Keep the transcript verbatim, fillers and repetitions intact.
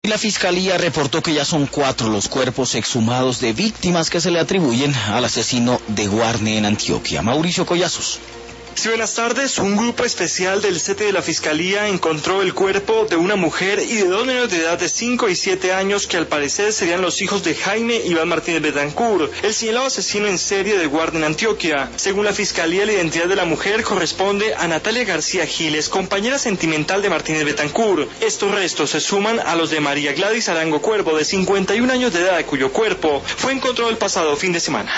La Fiscalía reportó que ya son cuatro los cuerpos exhumados de víctimas que se le atribuyen al asesino de Guarne en Antioquia. Mauricio Collazos. Sí, buenas tardes. Un grupo especial del C E T de la Fiscalía encontró el cuerpo de una mujer y de dos menores de edad de cinco y siete años que al parecer serían los hijos de Jaime Iván Martínez Betancourt, el señalado asesino en serie de Guarne en Antioquia. Según la Fiscalía, la identidad de la mujer corresponde a Natalia García Giles, compañera sentimental de Martínez Betancourt. Estos restos se suman a los de María Gladys Arango Cuervo, de cincuenta y un años de edad, cuyo cuerpo fue encontrado el pasado fin de semana.